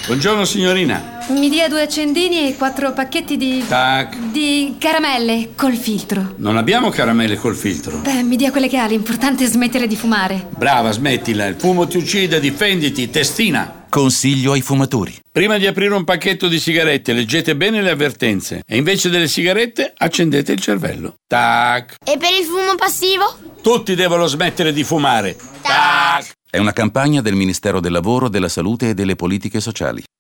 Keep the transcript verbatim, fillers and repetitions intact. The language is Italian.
Buongiorno signorina. Mi dia due accendini e quattro pacchetti di... Tac. di caramelle col filtro. Non abbiamo caramelle col filtro. Beh, mi dia quelle che ha, l'importante è smettere di fumare. Brava, smettila, il fumo ti uccide, difenditi, testina. Consiglio ai fumatori. Prima di aprire un pacchetto di sigarette, leggete bene le avvertenze e invece delle sigarette accendete il cervello. Tac. E per il fumo passivo? Tutti devono smettere di fumare. Tac. È una campagna del Ministero del Lavoro, della Salute e delle Politiche Sociali.